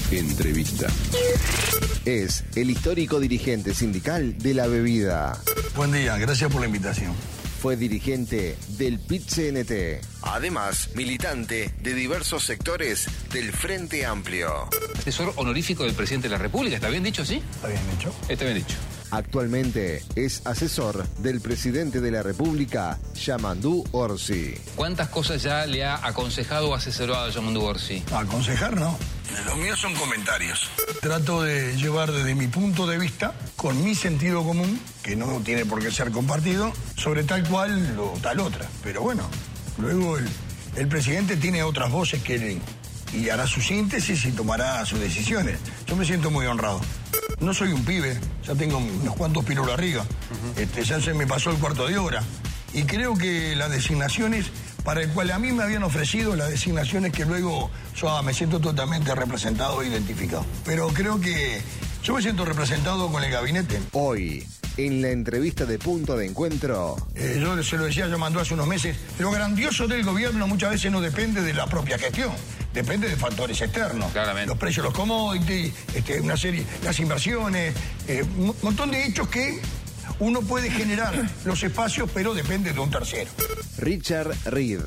Entrevista. Es el histórico dirigente sindical de la bebida. Buen día, gracias por la invitación. Fue dirigente del PIT-CNT. Además, militante de diversos sectores del Frente Amplio. Asesor honorífico del presidente de la República, ¿está bien dicho, sí? ¿Está bien dicho? Está bien dicho. Actualmente es asesor del presidente de la República, Yamandú Orsi. ¿Cuántas cosas ya le ha aconsejado o asesorado a Yamandú Orsi? Aconsejar no. Los míos son comentarios. Trato de llevar desde mi punto de vista, con mi sentido común, que no tiene por qué ser compartido, sobre tal cual o tal otra. Pero bueno, luego el presidente tiene otras voces que él y hará su síntesis y tomará sus decisiones. Yo me siento muy honrado. No soy un pibe, ya tengo unos cuantos pirulos arriba. Ya se me pasó el cuarto de hora. Y creo que las designaciones, para el cual a mí me habían ofrecido las designaciones que luego yo me siento totalmente representado e identificado. Pero creo que yo me siento representado con el gabinete. Hoy, en la entrevista de Punto de Encuentro... Yo se lo decía, yo mandó hace unos meses, lo grandioso del gobierno muchas veces no depende de la propia gestión. Depende de factores externos. Claramente. Los precios, los commodities, una serie, las inversiones, un montón de hechos que uno puede generar los espacios, pero depende de un tercero. Richard Reed.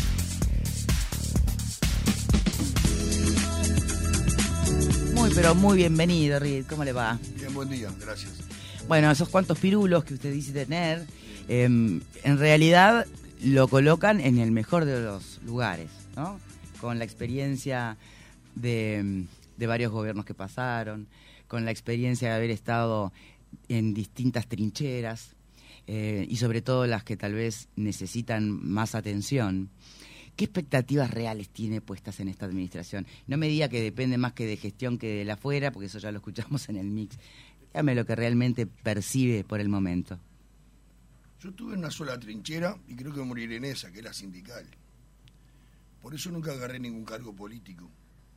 Pero muy bienvenido, Reed. ¿Cómo le va? Bien, buen día, gracias. Bueno, esos cuantos pirulos que usted dice tener, en realidad lo colocan en el mejor de los lugares, ¿no? Con la experiencia de varios gobiernos que pasaron, con la experiencia de haber estado en distintas trincheras y sobre todo las que tal vez necesitan más atención. ¿Qué expectativas reales tiene puestas en esta administración? No me diga que depende más que de gestión que de la afuera, porque eso ya lo escuchamos en el mix. Dígame lo que realmente percibe por el momento. Yo estuve en una sola trinchera y creo que moriré en esa, que es la sindical. Por eso nunca agarré ningún cargo político.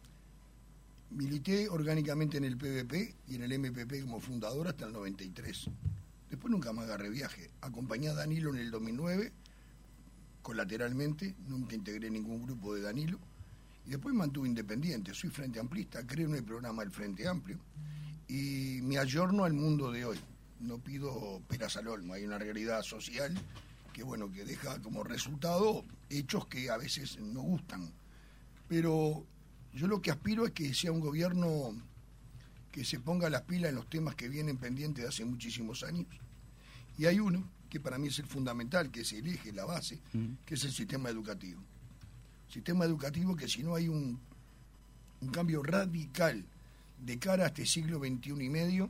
Milité orgánicamente en el PVP y en el MPP como fundador hasta el 93. Después nunca más agarré viaje. Acompañé a Danilo en el 2009, colateralmente, nunca integré ningún grupo de Danilo. Y después me mantuve independiente. Soy frente amplista, creo en el programa del Frente Amplio. Y me ayorno al mundo de hoy. No pido peras al olmo. Hay una realidad social que deja como resultado hechos que a veces no gustan. Pero yo lo que aspiro es que sea un gobierno que se ponga las pilas en los temas que vienen pendientes de hace muchísimos años. Y hay uno que para mí es el fundamental, que es el eje, la base, que es el sistema educativo. Sistema educativo que si no hay un cambio radical de cara a este siglo XXI y medio,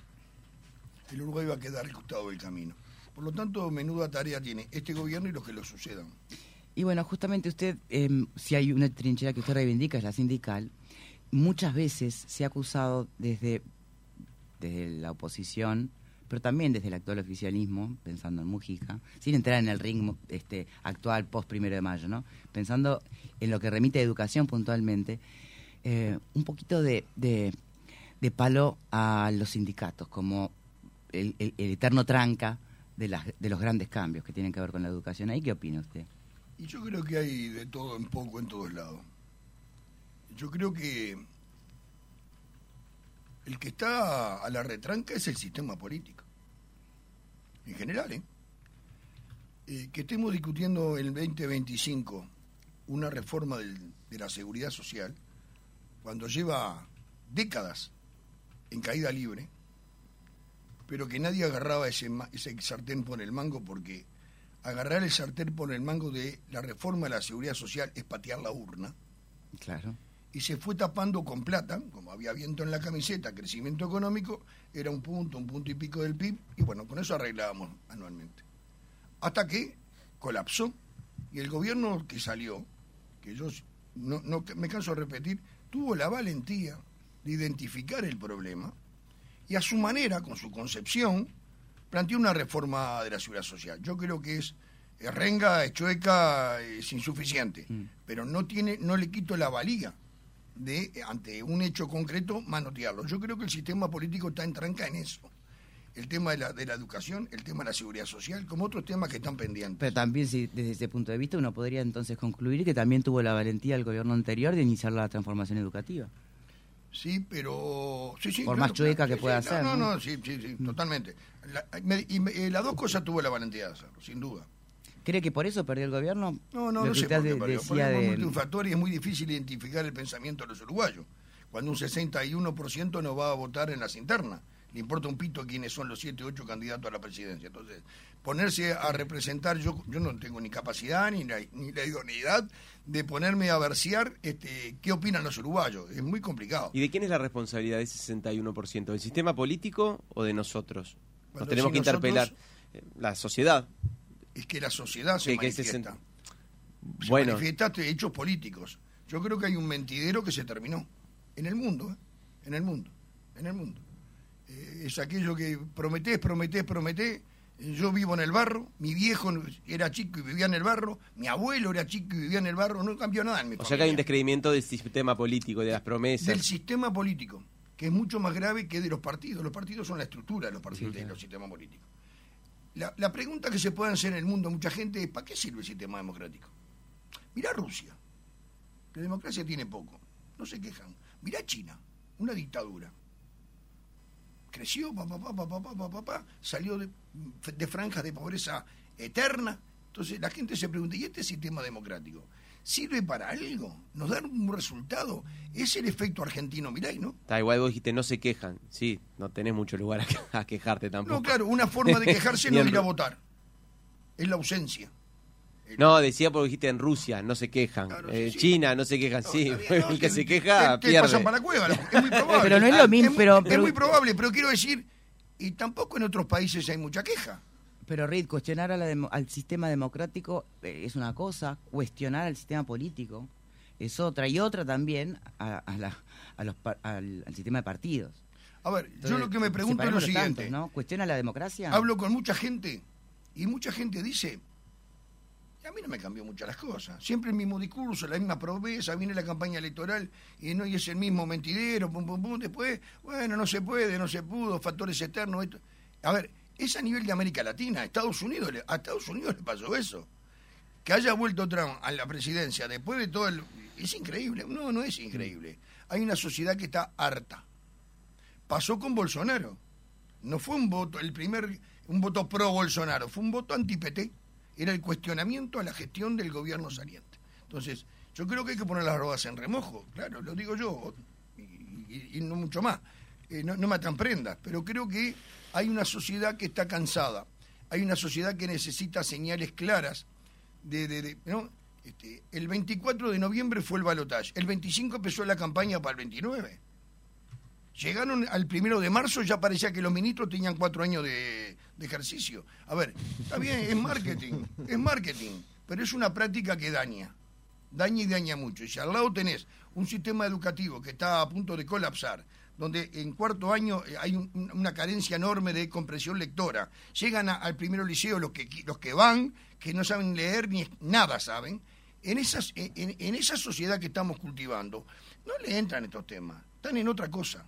el Uruguay va a quedar al costado del camino. Por lo tanto, menuda tarea tiene este gobierno y los que lo sucedan. Y bueno, justamente usted, si hay una trinchera que usted reivindica, es la sindical, muchas veces se ha acusado desde la oposición, pero también desde el actual oficialismo, pensando en Mujica, sin entrar en el ritmo actual post 1 de mayo, ¿no? Pensando en lo que remite a educación puntualmente, un poquito de palo a los sindicatos, como el eterno tranca de los grandes cambios que tienen que ver con la educación. ¿Ahí qué opina usted? Y yo creo que hay de todo un poco en todos lados. Yo creo que el que está a la retranca es el sistema político. En general, que estemos discutiendo en el 2025 una reforma de la seguridad social, cuando lleva décadas en caída libre, pero que nadie agarraba ese sartén por el mango, porque agarrar el sartén por el mango de la reforma de la seguridad social es patear la urna. Claro. Y se fue tapando con plata, como había viento en la camiseta, crecimiento económico, era un punto y pico del PIB, y con eso arreglábamos anualmente. Hasta que colapsó, y el gobierno que salió, que yo no me canso de repetir, tuvo la valentía de identificar el problema, y a su manera, con su concepción, planteó una reforma de la seguridad social. Yo creo que es renga, es chueca, es insuficiente, pero no le quito la valía de, ante un hecho concreto, manotearlo. Yo creo que el sistema político está en tranca en eso. El tema de la educación, el tema de la seguridad social, como otros temas que están pendientes. Pero también, desde ese punto de vista, uno podría entonces concluir que también tuvo la valentía el gobierno anterior de iniciar la transformación educativa. Sí, pero... Sí, por más chueca que pueda ser. No, sí, totalmente. Las dos cosas tuvo la valentía de hacerlo, sin duda. ¿Cree que por eso perdió el gobierno? No sé por qué perdió. Es multifactor y es muy difícil identificar el pensamiento de los uruguayos. Cuando un 61% no va a votar en las internas. Le importa un pito quiénes son los 7 o 8 candidatos a la presidencia. Entonces, ponerse a representar, yo no tengo ni capacidad ni la idoneidad de ponerme a versear qué opinan los uruguayos. Es muy complicado. ¿Y de quién es la responsabilidad de ese 61%? ¿Del sistema político o de nosotros? Nos Cuando tenemos que interpelar. La sociedad. Es que la sociedad se manifiesta. Se manifiesta hechos políticos. Yo creo que hay un mentidero que se terminó. En el mundo, en el mundo. Es aquello que prometés. Yo vivo en el barro, mi viejo era chico y vivía en el barro, mi abuelo era chico y vivía en el barro, no cambió nada en mi familia. O sea que hay un descreimiento del sistema político, de las promesas. Del sistema político, que es mucho más grave que de los partidos. Los partidos son la estructura de los partidos, de los sistemas políticos. La pregunta que se puede hacer en el mundo mucha gente es: ¿para qué sirve el sistema democrático? Mirá Rusia, la democracia tiene poco, no se quejan. Mirá China, una dictadura. Creció, salió de franjas de pobreza eterna. Entonces la gente se pregunta: ¿y este sistema democrático sirve para algo? ¿Nos da un resultado? Es el efecto argentino, mirá, ¿no? Está igual, vos dijiste, no se quejan. Sí, no tenés mucho lugar a quejarte tampoco. No, claro, una forma de quejarse no es ir a votar. Es la ausencia. No, decía porque dijiste en Rusia, no se quejan. Claro, China, no se quejan. Sí, el que se queja te pierde. pasan para la cueva, es muy probable. Pero no es lo mismo, Es muy probable, pero quiero decir, y tampoco en otros países hay mucha queja. Pero Reed, cuestionar al sistema democrático es una cosa, cuestionar al sistema político es otra, y otra también al sistema de partidos. A ver, Entonces, yo lo que me pregunto es lo siguiente. Tantos, ¿no? ¿Cuestiona la democracia? Hablo con mucha gente, y mucha gente dice: a mí no me cambió muchas las cosas. Siempre el mismo discurso, la misma promesa, viene la campaña electoral y no y es el mismo mentidero, después, bueno, no se puede, no se pudo, factores externos. Esto. A ver, es a nivel de América Latina. A Estados Unidos le pasó eso. Que haya vuelto Trump a la presidencia después de todo el... Es increíble. No es increíble. Hay una sociedad que está harta. Pasó con Bolsonaro. No fue un voto pro Bolsonaro, fue un voto anti-PT. Era el cuestionamiento a la gestión del gobierno saliente. Entonces, yo creo que hay que poner las rodas en remojo, claro, lo digo yo, y no mucho más. No me atan prendas, pero creo que hay una sociedad que está cansada, hay una sociedad que necesita señales claras ¿no? El 24 de noviembre fue el balotaje, el 25 empezó la campaña para el 29. Llegaron al 1 de marzo, ya parecía que los ministros tenían 4 años de ejercicio. A ver, está bien, es marketing, pero es una práctica que daña y daña mucho. Y si al lado tenés un sistema educativo que está a punto de colapsar, donde en cuarto año hay una carencia enorme de comprensión lectora, llegan al primero liceo los que van, que no saben leer ni nada saben, en esa sociedad que estamos cultivando, no le entran estos temas, están en otra cosa.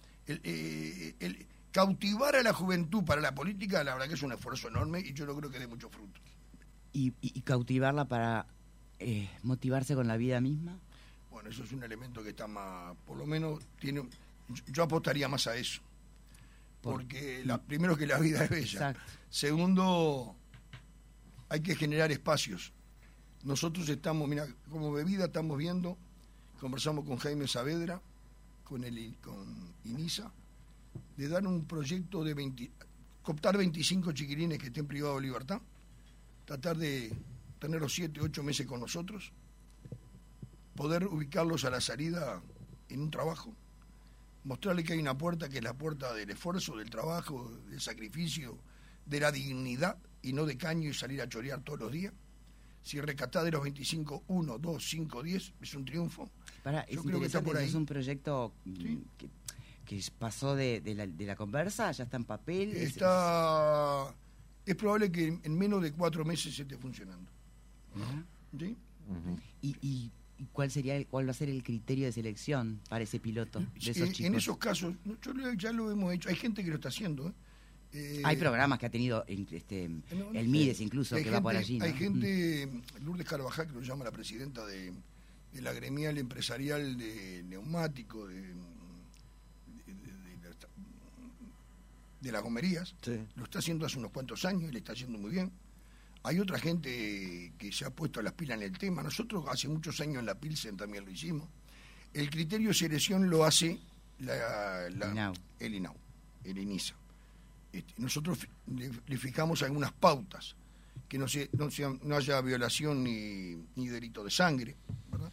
El cautivar a la juventud para la política, la verdad que es un esfuerzo enorme y yo no creo que dé mucho fruto. ¿Y cautivarla para motivarse con la vida misma? Bueno, eso es un elemento que está más, por lo menos yo apostaría más a eso. Porque primero que la vida es bella. Exacto. Segundo, hay que generar espacios. Nosotros estamos, mira, como bebida estamos viendo, conversamos con Jaime Saavedra, con INISA, de dar un proyecto de cooptar 25 chiquilines que estén privados de libertad, tratar de tenerlos 7, 8 meses con nosotros, poder ubicarlos a la salida en un trabajo, mostrarle que hay una puerta que es la puerta del esfuerzo, del trabajo, del sacrificio, de la dignidad, y no de caño y salir a chorear todos los días. Si rescatás de los 25, 1, 2, 5, 10, es un triunfo. Yo creo que está por ahí. Es un proyecto que pasó de la conversa, ya está en papel. Es probable que en menos de 4 meses esté funcionando. ¿Sí? ¿Y cuál va a ser el criterio de selección para ese piloto de esos chicos? En esos casos, ya lo hemos hecho. Hay gente que lo está haciendo. Hay programas que ha tenido el Mides incluso, que va por allí, ¿no? Hay gente, Lourdes Carvajal, que lo llama la presidenta de la gremial empresarial de neumáticos, de las gomerías, Sí. lo está haciendo hace unos cuantos años y le está haciendo muy bien. Hay otra gente que se ha puesto las pilas en el tema. Nosotros hace muchos años en la Pilsen también lo hicimos. El criterio de selección lo hace el INAU, el INISA. Nosotros le fijamos algunas pautas, que no haya violación ni delito de sangre, ¿verdad?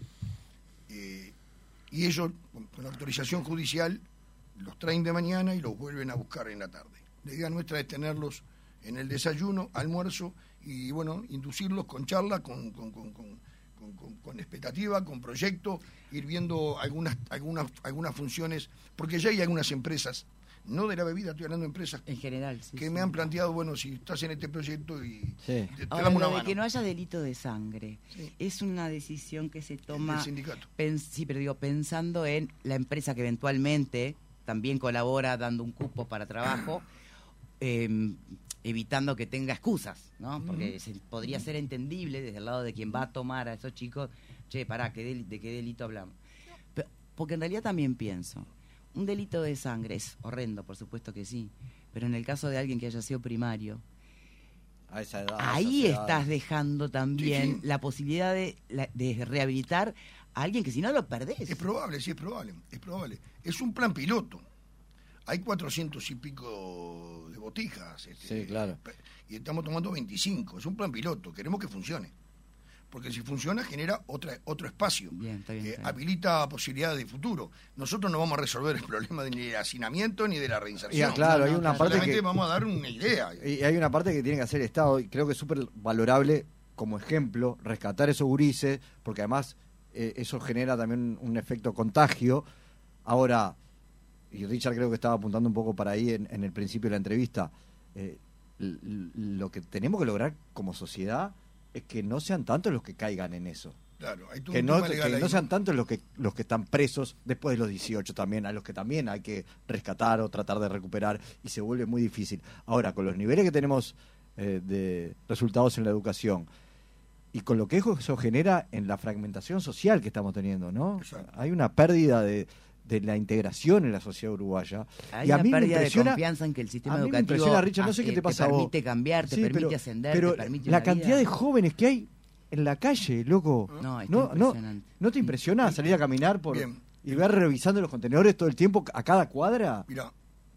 Y ellos, con la autorización judicial, los traen de mañana y los vuelven a buscar en la tarde. La idea nuestra es tenerlos en el desayuno, almuerzo, y bueno, inducirlos con charla, con expectativa, con proyecto, ir viendo algunas funciones, porque ya hay algunas empresas, no de la bebida, estoy hablando de empresas En general, sí. que me han planteado, bueno, si estás en este proyecto y Sí. te Ahora, damos una lo de mano. que no haya delito de sangre Sí. es una decisión que se El toma sindicato. sí, pero digo, pensando en la empresa que eventualmente también colabora dando un cupo para trabajo, evitando que tenga excusas, ¿no? Porque podría ser entendible desde el lado de quien va a tomar a esos chicos, che, pará, ¿de qué delito hablamos? Porque en realidad también pienso, un delito de sangre es horrendo, por supuesto que sí, pero en el caso de alguien que haya sido primario, A esa edad, ahí a esa edad. estás dejando también Sí, sí. la posibilidad de rehabilitar a alguien que si no lo perdés. Es probable, sí, es probable. Es un plan piloto. Hay 400 y pico de botijas. Sí, claro. Y estamos tomando 25. Es un plan piloto. Queremos que funcione. Porque si funciona, genera otro espacio. Bien, está bien, está bien. Habilita posibilidades de futuro. Nosotros no vamos a resolver el problema ni del hacinamiento ni de la reinserción. Ya, claro, hay una parte Solamente que... vamos a dar una idea. Y hay una parte que tiene que hacer el Estado, y creo que es súper valorable como ejemplo, rescatar esos gurises, porque además eso genera también un efecto contagio. Ahora, y Richard creo que estaba apuntando un poco para ahí en el principio de la entrevista, lo que tenemos que lograr como sociedad es que no sean tantos los que caigan en eso. Claro, hay todo Que un no, tema legal que ahí, no sean tantos los que están presos después de los 18 también, a los que también hay que rescatar o tratar de recuperar, y se vuelve muy difícil. Ahora, con los niveles que tenemos de resultados en la educación y con lo que eso genera en la fragmentación social que estamos teniendo, ¿no? Exacto. Hay una pérdida de la integración en la sociedad uruguaya. Hay Y a una mí me pérdida de impresiona- confianza en que el sistema a mí me educativo impresiona, Richard, no sé qué te pasa a vos. permite cambiar, te Sí, permite ascender, pero te permite la una cantidad vida. de jóvenes que hay en la calle, loco. No, está ¿No impresionante. te impresiona salir a caminar Bien. y ver revisando los contenedores todo el tiempo a cada cuadra? Mirá,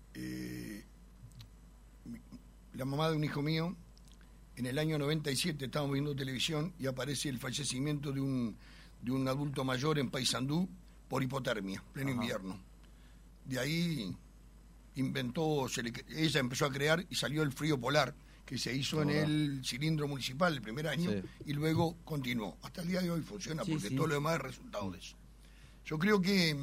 la mamá de un hijo mío, en el año 97 estábamos viendo televisión y aparece el fallecimiento de un adulto mayor en Paysandú por hipotermia, pleno invierno. De ahí ella empezó a crear y salió el frío polar, que se hizo en el cilindro municipal el primer año, Sí. y luego continuó. Hasta el día de hoy funciona, Sí, porque sí. todo lo demás es resultado de eso. Yo creo que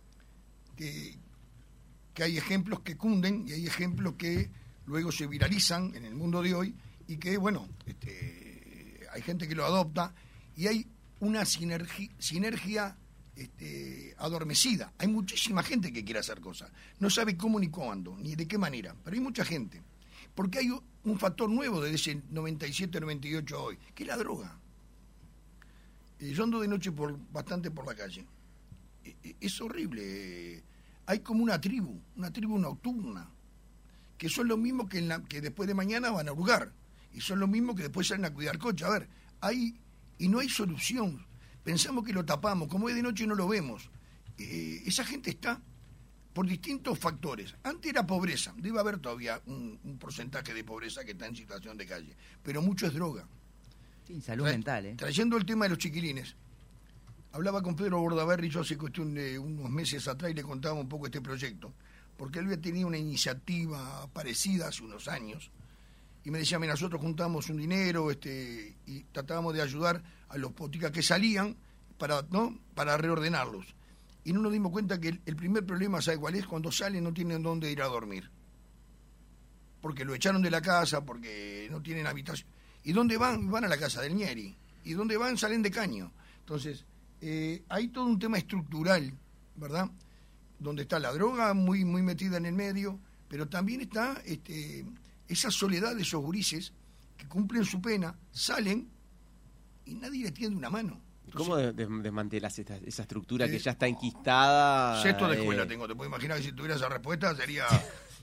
hay ejemplos que cunden y hay ejemplos que luego se viralizan en el mundo de hoy y que, bueno, hay gente que lo adopta y hay una sinergia adormecida. Hay muchísima gente que quiere hacer cosas. No sabe cómo ni cuándo, ni de qué manera, pero hay mucha gente. Porque hay un factor nuevo desde ese 97, 98 a hoy, que es la droga. Yo ando de noche bastante por la calle. Es horrible. Hay como una tribu nocturna, que son los mismos que después de mañana van a hurgar, y son los mismos que después salen a cuidar coche. A ver, y no hay solución. Pensamos que lo tapamos, como es de noche no lo vemos. Esa gente está por distintos factores. Antes era pobreza, debe haber todavía un porcentaje de pobreza que está en situación de calle, pero mucho es droga. Sí, salud mental, ¿eh? Trayendo el tema de los chiquilines, hablaba con Pedro Bordaberry yo hace cuestión de unos meses atrás y le contaba un poco este proyecto, porque él había tenido una iniciativa parecida hace unos años, y me decía, mira, nosotros juntamos un dinero y tratábamos de ayudar a los poticas que salían para reordenarlos. Y no nos dimos cuenta que el primer problema, ¿sabe cuál es? Cuando salen no tienen dónde ir a dormir. Porque lo echaron de la casa, porque no tienen habitación. ¿Y dónde van? Van a la casa del Ñeri. ¿Y dónde van? Salen de Caño. Entonces, hay todo un tema estructural, ¿verdad? Donde está la droga muy, muy metida en el medio, pero también está esa soledad de esos gurises que cumplen su pena, salen y nadie le tiende una mano. ¿Cómo desmantelas esa estructura que ya está enquistada? Sexto de escuela tengo, te puedo imaginar que si tuviera esa respuesta sería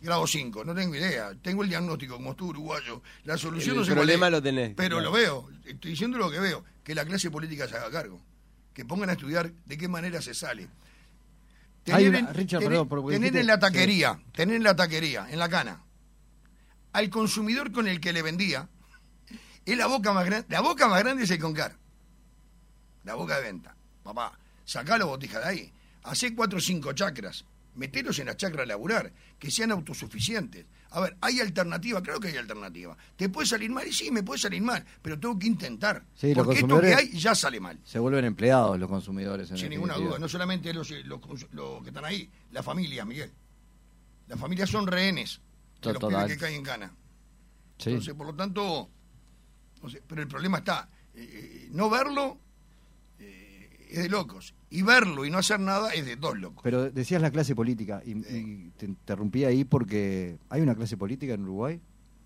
grado 5, no tengo idea. Tengo el diagnóstico como tú, uruguayo. La solución no sé el cuál problema es, lo tenés. pero claro. lo veo. Estoy diciendo lo que veo, que la clase política se haga cargo. Que pongan a estudiar de qué manera se sale. Richard, perdón, porque tener dijiste- en la taquería, tener en la taquería, en la cana, al consumidor con el que le vendía, es la boca más grande. La boca más grande es el Concar. La boca de venta. Papá, sacá la botija de ahí. Hacé 4 o 5 chacras. Meteros en las chacras a laburar. Que sean autosuficientes. A ver, ¿hay alternativa? Claro que hay alternativa. ¿Te puede salir mal? Y sí, me puede salir mal. Pero tengo que intentar. Sí, los porque esto que consumidores- hay ya sale mal. Se vuelven empleados los consumidores. Sin ninguna duda. No solamente los que están ahí. La familia, Miguel. Las familias son rehenes de los Total. pibes que caen en cana. Sí. Entonces, por lo tanto, no sé, pero el problema está, no verlo es de locos, y verlo y no hacer nada es de dos locos. Pero decías la clase política, y te interrumpí ahí porque ¿hay una clase política en Uruguay?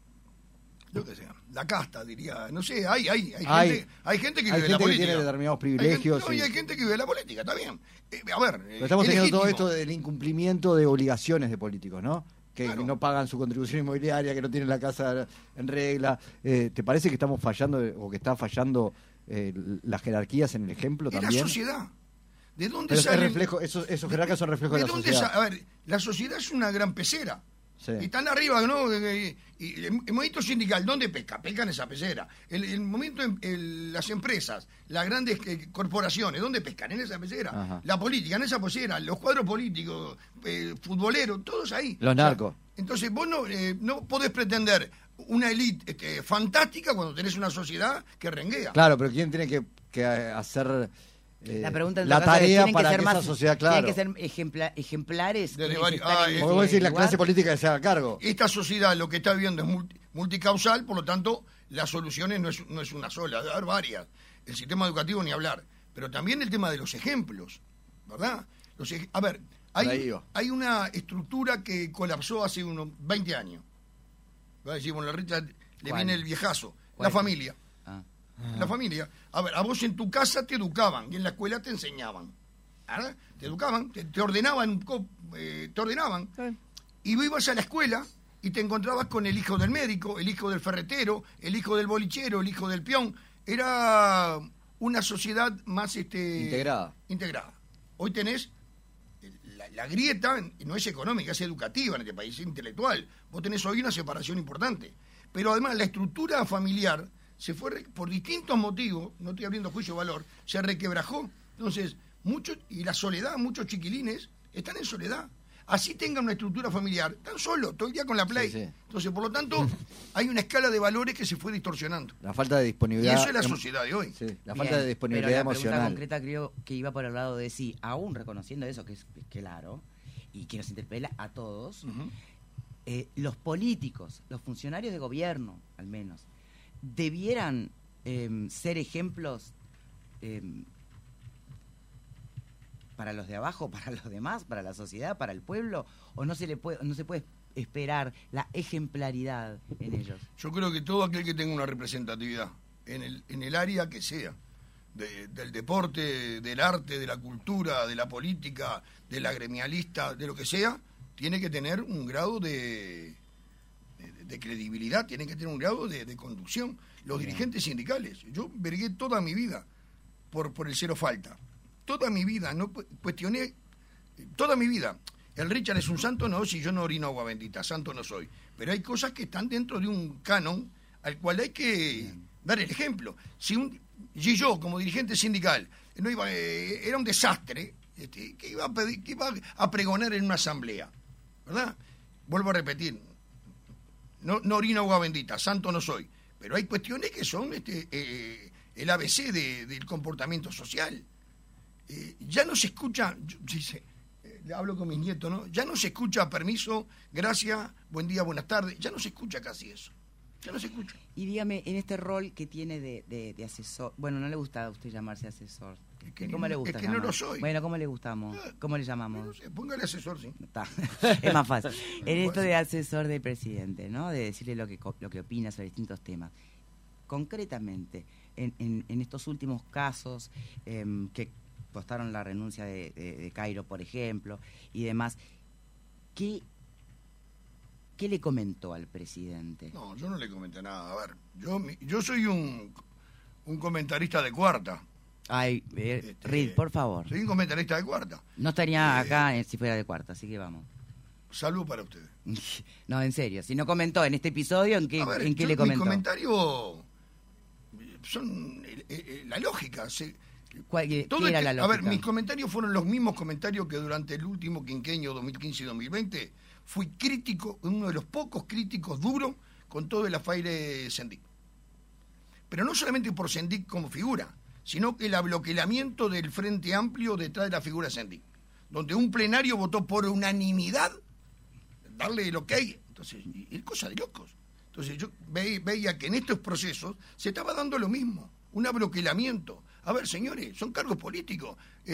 Lo que sea, la casta, diría, no sé, hay gente que Hay vive gente de la que política. tiene determinados Hay gente- privilegios. no, y hay gente que vive de la política, está bien. A ver, Pero estamos es teniendo todo legítimo. esto del incumplimiento de obligaciones de políticos, ¿no? Que Claro. no pagan su contribución inmobiliaria, que no tienen la casa en regla. ¿Te parece que estamos fallando o que está fallando las jerarquías en el ejemplo Es la también? sociedad. ¿De dónde Pero es salen? reflejo, esos jerarcas son reflejo de ¿De la dónde sociedad. A ver, la sociedad es una gran pecera. Sí. Y están arriba, ¿no? Y el movimiento sindical, ¿dónde pesca? Pesca en esa pecera. El movimiento, las empresas, las grandes corporaciones, ¿dónde pescan? En esa pecera. Ajá. La política, en esa pecera. Los cuadros políticos, futboleros, todos ahí. Los narcos. Entonces vos no podés pretender una élite fantástica cuando tenés una sociedad que renguea. Claro, pero ¿quién tiene que hacer La pregunta en la todo caso es, tarea ¿tienen para ser que más- esa sociedad, claro? ¿Tienen que ser ejemplares? Desde ¿Tienen que varios- estar en ah, ese O vos decís la lugar? clase política que se haga cargo. Esta sociedad lo que está viviendo es multicausal, por lo tanto, las soluciones no es una sola, debe haber varias. El sistema educativo ni hablar. Pero también el tema de los ejemplos, ¿verdad? A ver, Por ahí iba. hay una estructura que colapsó hace unos 20 años. Va a decir, bueno, la Rita le ¿Cuál? viene el viejazo. ¿Cuál? La familia. Ah. La familia. A ver, a vos en tu casa te educaban y en la escuela te enseñaban. ¿Verdad? Te educaban, te ordenaban, te ordenaban. Y vos ibas a la escuela y te encontrabas con el hijo del médico, el hijo del ferretero, el hijo del bolichero, el hijo del peón. Era una sociedad más Integrada. Hoy tenés la grieta, no es económica, es educativa en este país, es intelectual. Vos tenés hoy una separación importante. Pero además la estructura familiar se fue, por distintos motivos, no estoy abriendo juicio de valor, se requebrajó. Entonces, y la soledad, muchos chiquilines están en soledad. Así tengan una estructura familiar, están solos, todo el día con la Play. Sí, sí. Entonces, por lo tanto, hay una escala de valores que se fue distorsionando. La falta de Y disponibilidad. eso es la sociedad de hoy. Sí, la Bien, falta de disponibilidad pero la pregunta emocional. concreta creo que iba por el lado de si, aún reconociendo eso, que es claro, y que nos interpela a todos, los políticos, los funcionarios de gobierno, al menos, debieran ser ejemplos para los de abajo, para los demás, para la sociedad, para el pueblo, o no se puede esperar la ejemplaridad en ellos. Yo creo que todo aquel que tenga una representatividad en el área que sea, del deporte, del arte, de la cultura, de la política, de la gremialista, de lo que sea, tiene que tener un grado de credibilidad, tiene que tener un grado de conducción. Los dirigentes sindicales, yo vergué toda mi vida por el cero falta. Toda mi vida, no cuestioné, toda mi vida. El Richard es un santo, no, si yo no orino agua bendita, santo no soy. Pero hay cosas que están dentro de un canon al cual hay que dar el ejemplo. Si yo, como dirigente sindical, era un desastre, que iba a pregonar en una asamblea, ¿verdad? Vuelvo a repetir, no orino agua bendita, santo no soy. Pero hay cuestiones que son el ABC del comportamiento social. Ya no se escucha, le hablo con mis nietos, ¿no? Ya no se escucha permiso, gracias, buen día, buenas tardes. Ya no se escucha casi eso. Ya no se escucha. Y dígame, en este rol que tiene de asesor, bueno, no le gusta a usted llamarse asesor. ¿Cómo le gusta es que no llamar? lo soy. Bueno, ¿cómo le gustamos? ¿Cómo le No llamamos? sé, póngale asesor, sí. Está. Es más fácil. En esto de asesor del presidente, ¿no? De decirle lo que opina sobre distintos temas. Concretamente, en estos últimos casos que costaron la renuncia de Cairo, por ejemplo, y demás, ¿qué ¿qué le comentó al presidente? No, yo no le comenté nada. A ver, yo soy un comentarista de cuarta. Ay, Reed, por favor. Soy un comentarista de cuarta. No estaría acá si fuera de cuarta, así que vamos. Salud para ustedes. No, en serio. Si no comentó en este episodio, ¿en qué, A ver, ¿en qué le comentó? Mis comentarios son la lógica. ¿Qué era la lógica? A ver, mis comentarios fueron los mismos comentarios que durante el último quinquenio 2015 y 2020 fui crítico, uno de los pocos críticos duros con todo el afaire Sendik. Pero no solamente por Sendik como figura, sino el abloquelamiento del Frente Amplio detrás de la figura Sendik, donde un plenario votó por unanimidad darle el ok. Entonces, es cosa de locos. Entonces yo veía que en estos procesos se estaba dando lo mismo, un abloquelamiento. A ver, señores, son cargos políticos.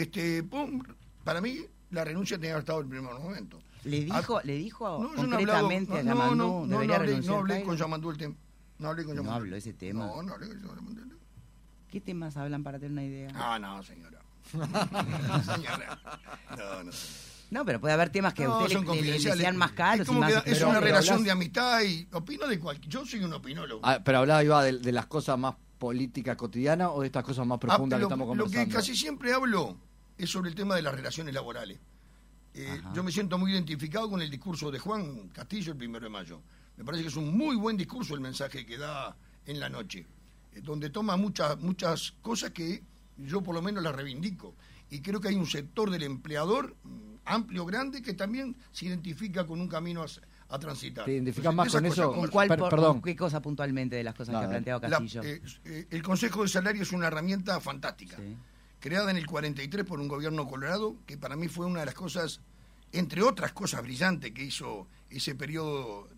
Para mí, la renuncia tenía que haber estado en el primer momento. ¿Le dijo no, concretamente a Yamandú? No hablé con Yamandú el tema. No hablé con Yamandú. No habló ese tema. No hablé con Yamandú. ¿Qué temas hablan para tener una idea? No, señora. Señora. No. No, pero puede haber temas que a usted le sean más caros. Es una relación de amistad y opino de cualquier. Yo soy un opinólogo. Pero hablaba, Iba, de las cosas más políticas cotidianas o de estas cosas más profundas que estamos conversando. Lo que casi siempre hablo es sobre el tema de las relaciones laborales. Yo me siento muy identificado con el discurso de Juan Castillo el 1 de mayo. Me parece que es un muy buen discurso el mensaje que da en la noche, donde toma muchas cosas que yo por lo menos las reivindico. Y creo que hay un sector del empleador amplio, grande, que también se identifica con un camino a transitar. ¿Te identificas más con eso? ¿Con qué cosa puntualmente de las cosas que ha planteado Castillo? El Consejo de Salario es una herramienta fantástica, sí, creada en el 43 por un gobierno colorado, que para mí fue una de las cosas, entre otras cosas brillantes que hizo ese periodo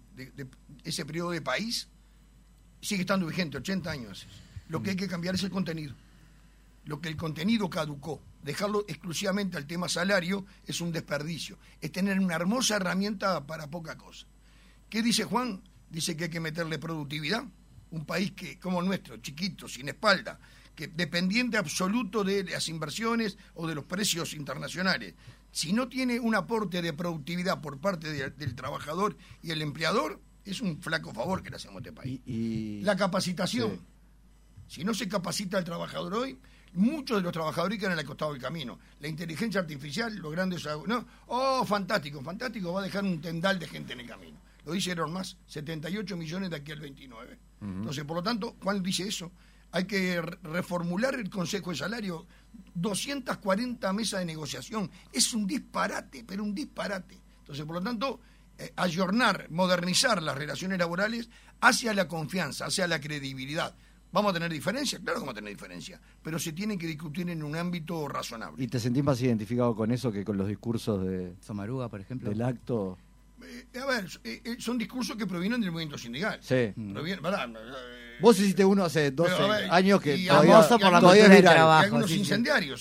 de país. Sigue estando vigente, 80 años. Lo que hay que cambiar es el contenido. Lo que el contenido caducó, dejarlo exclusivamente al tema salario es un desperdicio. Es tener una hermosa herramienta para poca cosa. ¿Qué dice Juan? Dice que hay que meterle productividad. Un país que, como el nuestro, chiquito, sin espalda, que dependiente absoluto de las inversiones o de los precios internacionales. Si no tiene un aporte de productividad por parte del trabajador y el empleador, es un flaco favor que le hacemos a este país. La capacitación. Sí. Si no se capacita al trabajador hoy, muchos de los trabajadores quedan al costado del camino. La inteligencia artificial, los grandes... fantástico, va a dejar un tendal de gente en el camino. Lo dice Elon Musk, 78 millones de aquí al 29. Entonces, por lo tanto, Juan dice eso. Hay que reformular el Consejo de Salario, 240 mesas de negociación. Es un disparate, pero un disparate. Entonces, por lo tanto, ayornar, modernizar las relaciones laborales hacia la confianza, hacia la credibilidad. ¿Vamos a tener diferencias? Claro que vamos a tener diferencias, pero se tienen que discutir en un ámbito razonable. ¿Y te sentís más identificado con eso que con los discursos de Somaruga, por ejemplo? Del acto. Son discursos que provienen del movimiento sindical. Sí. Vos hiciste uno hace 12 años que todavía es viral. Algunos incendiarios.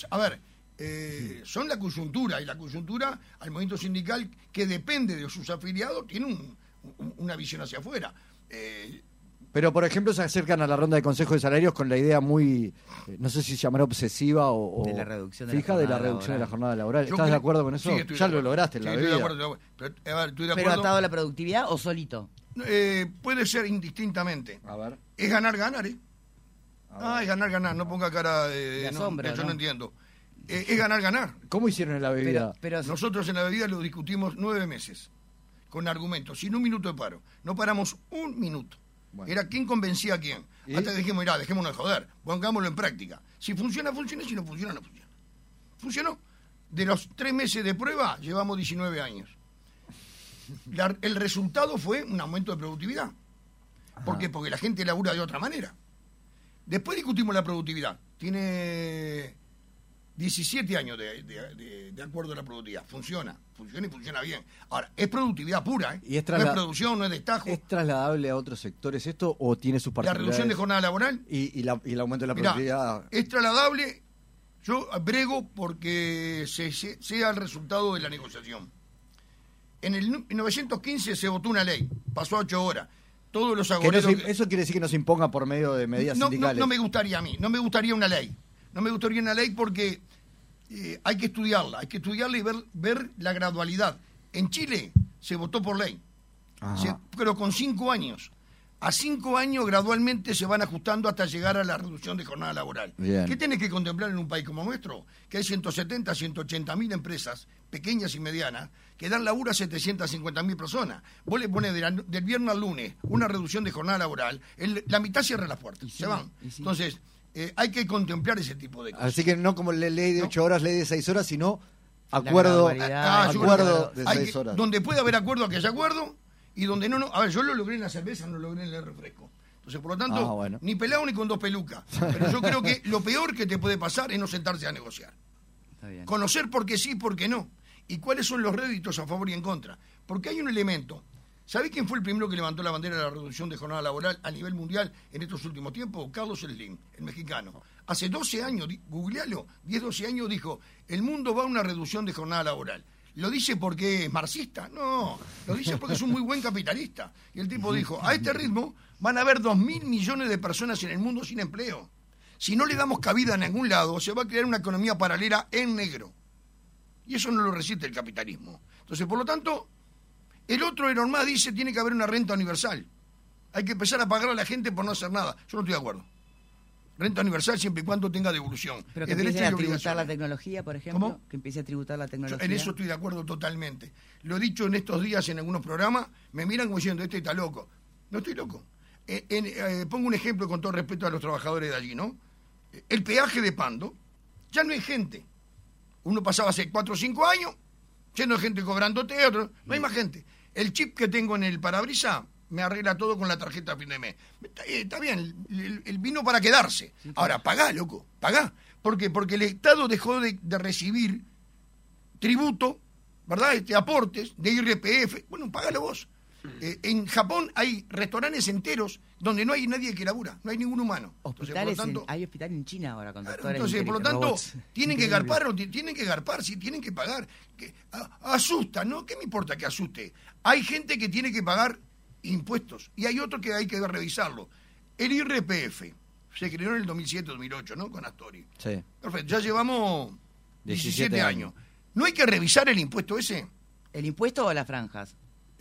Son la coyuntura, y la coyuntura al movimiento sindical, que depende de sus afiliados, tiene una visión hacia afuera. Pero, por ejemplo, se acercan a la ronda de consejos de salarios con la idea muy, no sé si llamará obsesiva o de la reducción fija de la reducción de la jornada laboral. ¿Estás de acuerdo con eso? Sí, ya lo lograste en la vida. Estoy de acuerdo. ¿Pero atado a la productividad o solito? Puede ser indistintamente. A ver. Es ganar, es ganar. No ponga cara de asombro, yo no entiendo. Es ganar. ¿Cómo hicieron en la bebida? Pero nosotros en la bebida lo discutimos 9 meses, con argumentos, sin un minuto de paro. No paramos un minuto. Bueno. Era quién convencía a quién. ¿Y? Hasta que dijimos, dejémonos de joder, pongámoslo en práctica. Si funciona, funciona, si no funciona, no funciona. Funcionó. De los 3 meses de prueba, llevamos 19 años. El resultado fue un aumento de productividad. ¿Por qué? Porque la gente labura de otra manera. Después discutimos la productividad. Tiene 17 años de acuerdo a la productividad. Funciona y funciona bien. Ahora, es productividad pura, ¿eh? ¿Y es no es producción, no es destajo. ¿Es trasladable a otros sectores esto o tiene sus particularidades? La reducción de jornada laboral. ¿Y el aumento de la productividad? Es trasladable. Yo brego porque sea el resultado de la negociación. En el 1915 se votó una ley, pasó a 8 horas. Todos los agoreros... ¿Eso quiere decir que no se imponga por medio de medidas sindicales? No me gustaría a mí, no me gustaría una ley. No me gustaría una ley porque hay que estudiarla y ver la gradualidad. En Chile se votó por ley pero con 5 años. A 5 años gradualmente se van ajustando hasta llegar a la reducción de jornada laboral. Bien. ¿Qué tenés que contemplar en un país como nuestro? Que hay 170, 180 mil empresas, pequeñas y medianas, que dan laburo a 750 mil personas. Vos le pones del viernes al lunes una reducción de jornada laboral, la mitad cierra las puertas, se van. Entonces, hay que contemplar ese tipo de cosas. Así que no como ley de 8 horas, ley de 6 horas, sino acuerdo de 6 horas. Donde puede haber acuerdo, que haya acuerdo. Y donde no, a ver, yo lo logré en la cerveza, no lo logré en el refresco. Entonces, por lo tanto, ni pelado ni con 2 pelucas. Pero yo creo que lo peor que te puede pasar es no sentarse a negociar. Está bien. Conocer por qué sí, por qué no. Y cuáles son los réditos a favor y en contra. Porque hay un elemento. ¿Sabés quién fue el primero que levantó la bandera de la reducción de jornada laboral a nivel mundial en estos últimos tiempos? Carlos Slim, el mexicano. Hace 12 años, googlealo, 10, 12 años dijo, el mundo va a una reducción de jornada laboral. ¿Lo dice porque es marxista? No, lo dice porque es un muy buen capitalista. Y el tipo dijo, a este ritmo van a haber 2.000 millones de personas en el mundo sin empleo. Si no le damos cabida en ningún lado, se va a crear una economía paralela en negro. Y eso no lo resiste el capitalismo. Entonces, por lo tanto, el otro Elon Musk dice tiene que haber una renta universal. Hay que empezar a pagar a la gente por no hacer nada. Yo no estoy de acuerdo. Renta universal siempre y cuando tenga devolución. Pero que empiece a tributar la tecnología, por ejemplo. ¿Cómo? Que empiece a tributar la tecnología. En eso estoy de acuerdo totalmente. Lo he dicho en estos días en algunos programas, me miran como diciendo, este está loco. No estoy loco. Pongo un ejemplo con todo respeto a los trabajadores de allí, ¿no? El peaje de Pando, ya no hay gente. Uno pasaba hace 4 o 5 años, lleno de gente cobrándote, otro, no hay más gente. El chip que tengo en el parabrisas me arregla todo con la tarjeta a fin de mes. Está bien, el vino para quedarse. Sí, ahora, pagá, loco, pagá. ¿Por qué? Porque el Estado dejó de recibir tributo, ¿verdad? Aportes de IRPF. Bueno, pagalo vos. En Japón hay restaurantes enteros donde no hay nadie que labura, no hay ningún humano. Hospitales, entonces, por lo tanto, hay hospitales en China ahora con doctores. Entonces, por lo tanto, tienen que garpar, sí, tienen que pagar. Asusta, ¿no? ¿Qué me importa que asuste? Hay gente que tiene que pagar impuestos y hay otro que hay que revisarlo. El IRPF se creó en el 2007-2008, ¿no? Con Astori. Sí. Perfecto, ya llevamos 17 años. ¿No hay que revisar el impuesto ese? ¿El impuesto o las franjas?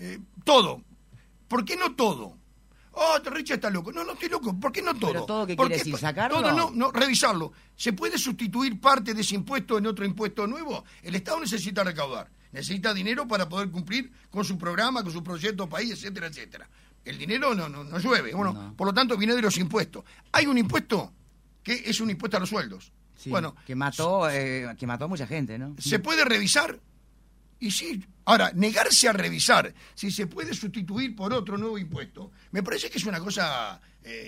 Todo. ¿Por qué no todo? Oh, Richa está loco. No, no estoy loco. ¿Por qué no todo? ¿Pero todo qué quiere decir? ¿Sacarlo? Todo no, revisarlo. ¿Se puede sustituir parte de ese impuesto en otro impuesto nuevo? El Estado necesita recaudar. Necesita dinero para poder cumplir con su programa, con su proyecto país, etcétera, etcétera. El dinero no llueve. Bueno, no. Por lo tanto, viene de los impuestos. Hay un impuesto que es un impuesto a los sueldos. Sí, bueno, que mató a mucha gente, ¿no? ¿Se puede revisar? Y sí. Ahora, negarse a revisar si se puede sustituir por otro nuevo impuesto, me parece que es una cosa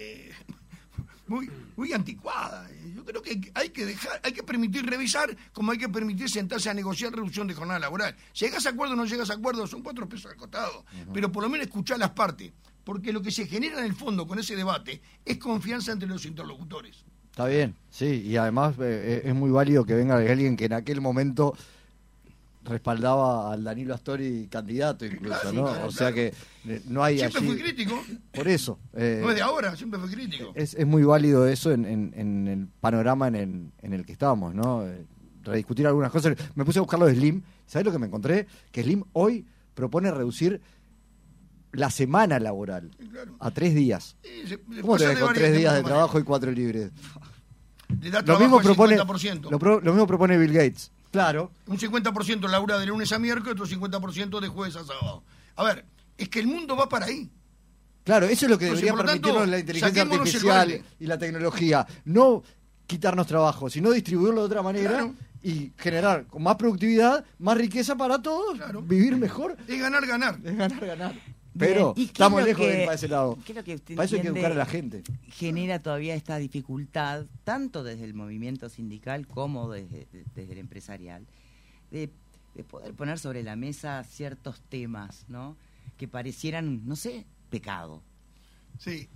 muy anticuada. Yo creo que hay que permitir revisar como hay que permitir sentarse a negociar reducción de jornada laboral. Llegas a acuerdo o no llegas a acuerdo, son 4 pesos al costado. Pero por lo menos escuchar las partes, porque lo que se genera en el fondo con ese debate es confianza entre los interlocutores. Está bien, sí, y además es muy válido que venga alguien que en aquel momento respaldaba al Danilo Astori candidato incluso, ¿no? Claro, o sea que no hay siempre allí... fui crítico. Por eso. No es de ahora, siempre fui crítico. Es muy válido eso en el panorama en el que estamos, ¿no? Rediscutir algunas cosas. Me puse a buscar lo de Slim. ¿Sabés lo que me encontré? Que Slim hoy propone reducir la semana laboral a 3 días. Sí, ¿Cómo te ves con 3 días de trabajo y 4 libres? Le da trabajo al 50%. Lo mismo propone Bill Gates. Claro. Un 50% labura de lunes a miércoles, otro 50% de jueves a sábado. A ver, es que el mundo va para ahí. Claro, eso es lo que debería por lo tanto, permitirnos la inteligencia artificial y la tecnología. No quitarnos trabajo, sino distribuirlo de otra manera, claro, y generar con más productividad, más riqueza para todos, claro, vivir mejor. Es ganar. Es ganar. Pero estamos lejos de ir para ese lado. ¿Qué es lo que usted para eso hay que educar a la gente. Genera todavía esta dificultad, tanto desde el movimiento sindical como desde el empresarial, de poder poner sobre la mesa ciertos temas, ¿no? Que parecieran, no sé, pecado. Sí,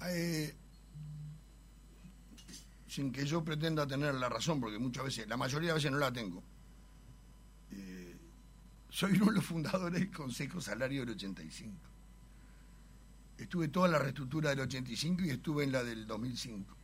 sin que yo pretenda tener la razón, porque muchas veces, la mayoría de veces no la tengo. Soy uno de los fundadores del Consejo Salario del 85. Estuve toda la reestructura del 85 y estuve en la del 2005.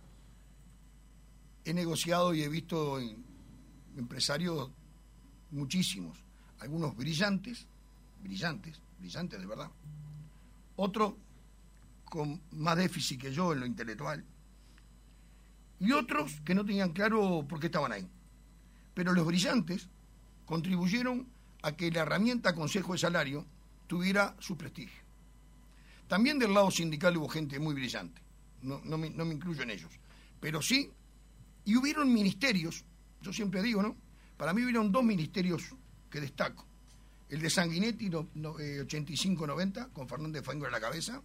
He negociado y he visto empresarios muchísimos, algunos brillantes de verdad, otros con más déficit que yo en lo intelectual, y otros que no tenían claro por qué estaban ahí. Pero los brillantes contribuyeron a que la herramienta Consejo de Salario tuviera su prestigio. También del lado sindical hubo gente muy brillante, no me incluyo en ellos, pero sí, y hubieron ministerios, yo siempre digo, ¿no? Para mí hubieron 2 ministerios que destaco. El de Sanguinetti, 85-90, con Fernández Faengo en la cabeza,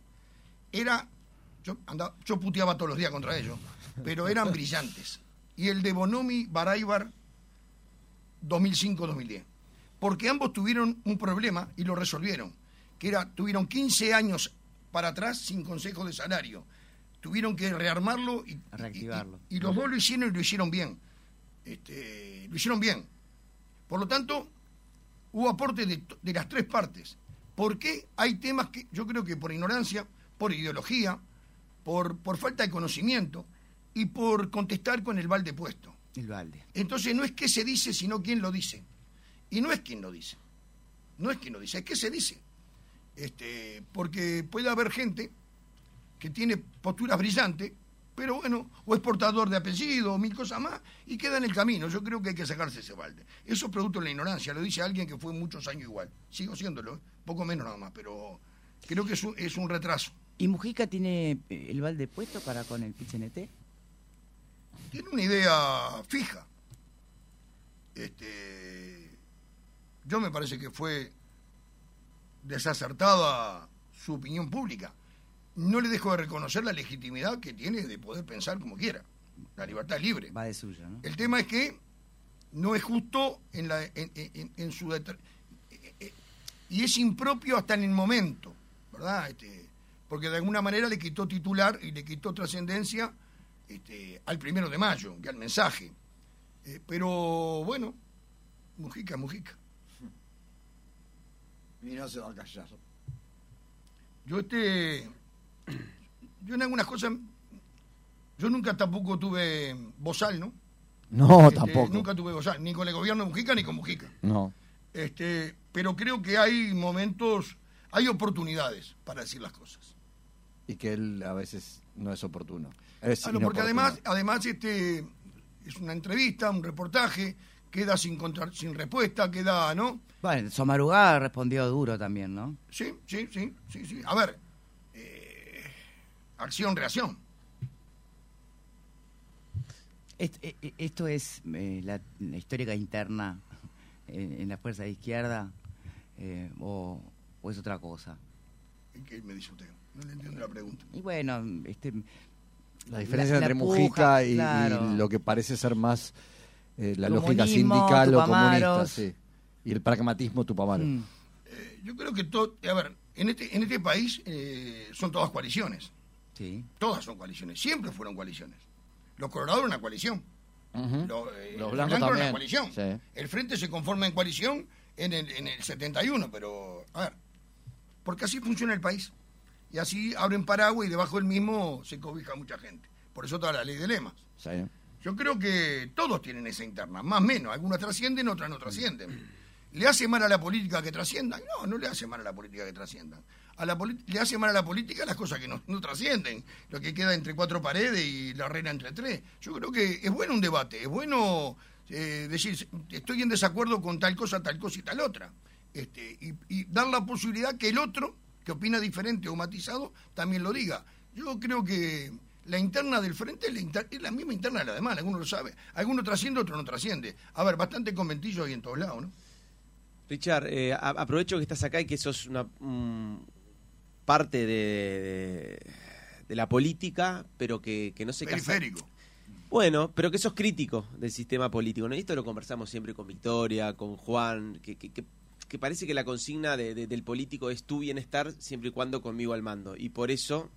yo puteaba todos los días contra ellos, pero eran brillantes. Y el de Bonomi Baraybar, 2005-2010. Porque ambos tuvieron un problema y lo resolvieron, tuvieron 15 años para atrás sin Consejo de Salario. Tuvieron que rearmarlo y reactivarlo. Y los dos lo hicieron y lo hicieron bien. Lo hicieron bien. Por lo tanto, hubo aporte de las 3 partes. ¿Por qué? Hay temas que yo creo que por ignorancia, por ideología, por falta de conocimiento y por contestar con el balde puesto. El balde. Entonces no es qué se dice, sino quién lo dice. Y no es quién lo dice. No es quién lo dice, es qué se dice. Porque puede haber gente que tiene posturas brillantes, pero bueno, o es portador de apellido, o 1000 cosas más, y queda en el camino. Yo creo que hay que sacarse ese balde. Eso es producto de la ignorancia, lo dice alguien que fue muchos años igual. Sigo siéndolo, poco menos nada más, pero creo que es un retraso. ¿Y Mujica tiene el balde puesto para con el PIT-CNT? Tiene una idea fija. Yo me parece que fue desacertada su opinión pública. No le dejo de reconocer la legitimidad que tiene de poder pensar como quiera. La libertad es libre. Va de suyo, ¿no? El tema es que no es justo en su y es impropio hasta en el momento, ¿verdad? Porque de alguna manera le quitó titular y le quitó trascendencia al 1 de mayo, que al mensaje. Pero bueno, Mujica. Y no se va a callar. Yo en algunas cosas, yo nunca tampoco tuve bozal, ¿no? No, tampoco. Nunca tuve bozal, ni con el gobierno de Mujica ni con Mujica. No. Pero creo que hay momentos, hay oportunidades para decir las cosas. Y que él a veces no es oportuno. Porque además es una entrevista, un reportaje, queda sin respuesta, queda, ¿no? Bueno, Somarugá respondió duro también, ¿no? Sí. A ver, acción-reacción. Esto es la histórica interna en la fuerza de izquierda o es otra cosa. ¿Qué me dice usted? No le entiendo la pregunta. Y bueno, la diferencia entre puja, Mujica y claro. lo que parece ser más la Comunismo, lógica sindical o comunista, Tupamaros. sí. Y el pragmatismo tupamaro. Yo creo que a ver, en este país son todas coaliciones. Sí. Todas son coaliciones, siempre fueron coaliciones. Los colorados eran una coalición. Uh-huh. Los blancos eran también. una coalición. Sí. El Frente se conforma en coalición en el 71, pero a ver, porque así funciona el país. Y así abren paraguas y debajo del mismo se cobija mucha gente. Por eso toda la ley de lemas. Sí. Yo creo que todos tienen esa interna, más o menos. Algunas trascienden, otras no trascienden. ¿Le hace mal a la política que trasciendan? No le hace mal a la política que trasciendan. Le hace mal a la política las cosas que no trascienden, lo que queda entre 4 paredes y la reina entre 3. Yo creo que es bueno un debate, es bueno decir, estoy en desacuerdo con tal cosa y tal otra. Y dar la posibilidad que el otro, que opina diferente o matizado, también lo diga. Yo creo que la interna del frente es la misma interna de la demás, alguno lo sabe. Alguno trasciende, otro no trasciende. A ver, bastante conventillo ahí en todos lados, ¿no? Richard, aprovecho que estás acá y que sos una parte de la política, pero que no se casa. Periférico. Bueno, pero que sos crítico del sistema político, ¿no? Y esto lo conversamos siempre con Victoria, con Juan, que parece que la consigna del político es tu bienestar siempre y cuando conmigo al mando. Y por eso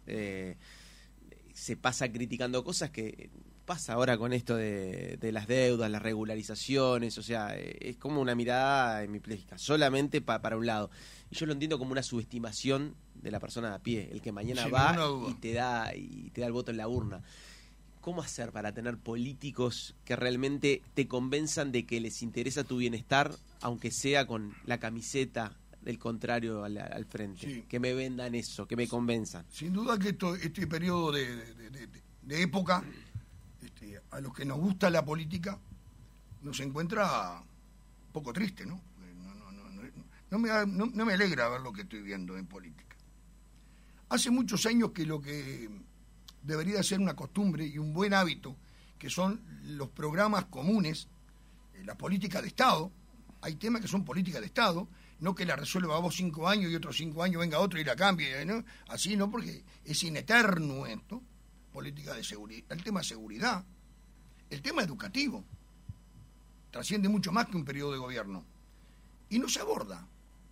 se pasa criticando cosas que pasa ahora con esto de las deudas, las regularizaciones, o sea, es como una mirada hemipléjica, solamente para un lado. Y yo lo entiendo como una subestimación de la persona de a pie, el que mañana va y te da el voto en la urna. ¿Cómo hacer para tener políticos que realmente te convenzan de que les interesa tu bienestar, aunque sea con la camiseta del contrario al frente. Sí. Que me vendan eso, que me convenzan. Sin duda que este periodo de época, a los que nos gusta la política, nos encuentra un poco triste, ¿no? No me alegra ver lo que estoy viendo en política. Hace muchos años que lo que debería ser una costumbre y un buen hábito, que son los programas comunes, la política de Estado. Hay temas que son política de Estado, no que la resuelva vos 5 años y otros 5 años venga otro y la cambie, ¿no? Así no, porque es ineterno esto. Política de seguridad, el tema de seguridad, el tema educativo, trasciende mucho más que un periodo de gobierno. Y no se aborda.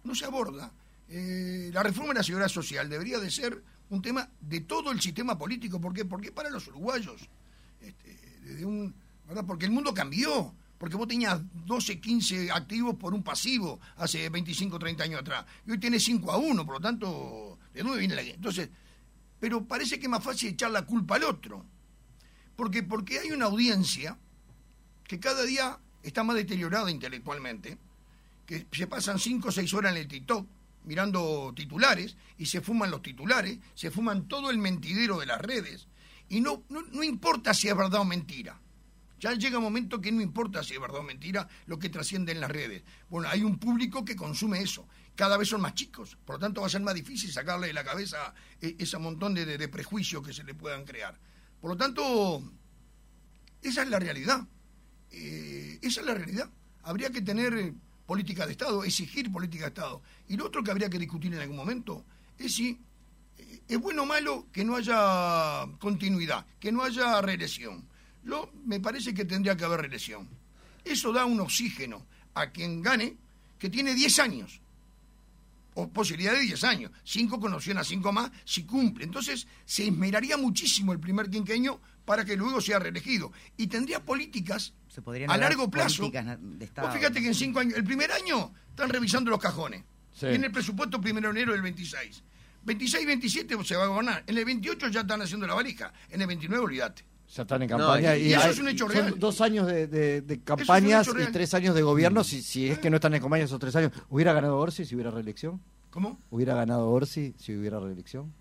La reforma de la seguridad social debería de ser un tema de todo el sistema político. ¿Por qué? Porque para los uruguayos, ¿verdad? Porque el mundo cambió. Porque vos tenías 12, 15 activos por un pasivo hace 25, 30 años atrás. Y hoy tenés 5-1, por lo tanto, ¿de dónde viene la guerra? Entonces, pero parece que es más fácil echar la culpa al otro. Porque hay una audiencia que cada día está más deteriorada intelectualmente, que se pasan 5 o 6 horas en el TikTok mirando titulares y se fuman los titulares, se fuman todo el mentidero de las redes y no importa si es verdad o mentira. Ya llega un momento que no importa si es verdad o mentira lo que trasciende en las redes. Bueno, hay un público que consume eso. Cada vez son más chicos. Por lo tanto, va a ser más difícil sacarle de la cabeza ese montón de prejuicios que se le puedan crear. Por lo tanto, esa es la realidad. Esa es la realidad. Habría que tener política de Estado, exigir política de Estado. Y lo otro que habría que discutir en algún momento es si es bueno o malo que no haya continuidad, que no haya reelección. Me parece que tendría que haber reelección. Eso da un oxígeno a quien gane, que tiene 10 años, o posibilidad de 10 años, 5 con opción a 5 más, si cumple. Entonces se esmeraría muchísimo el primer quinquenio para que luego sea reelegido. Y tendría políticas a largo plazo. De Estado. Vos fíjate que en 5 años, el primer año están revisando los cajones. Sí. Viene el presupuesto 1 de enero del 26. 26, 27 se va a gobernar. En el 28 ya están haciendo la valija. En el 29 olvídate. Ya están en campaña. Y eso es un hecho real. Son 2 años de campañas y 3 años de gobierno. Si es que no están en campaña esos 3 años, ¿hubiera ganado Orsi si hubiera reelección? ¿Cómo? ¿Hubiera ganado Orsi si hubiera reelección?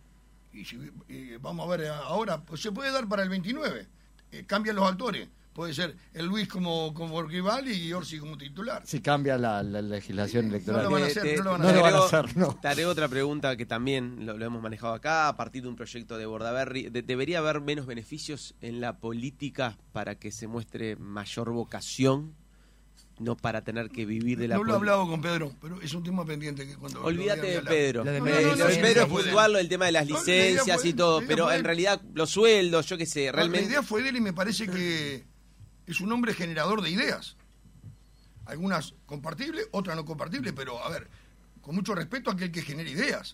Y vamos a ver ahora, pues se puede dar para el 29. Cambian los actores. Puede ser el Luis como rival y Orsi como titular. Si cambia la legislación electoral. No lo van a hacer, no lo van a hacer, no. Te haré otra pregunta que también lo hemos manejado acá, a partir de un proyecto de Bordaberry. ¿Debería haber menos beneficios en la política para que se muestre mayor vocación? No para tener que vivir de la política. No lo he hablado con Pedro, pero es un tema pendiente que cuando... Olvídate de Pedro. Lo de Pedro es puntual, el tema de las licencias y todo, pero en realidad los sueldos, yo qué sé, realmente... La idea fue de él y me parece que es un hombre generador de ideas. Algunas compartibles, otras no compartibles, pero a ver, con mucho respeto a aquel que genera ideas.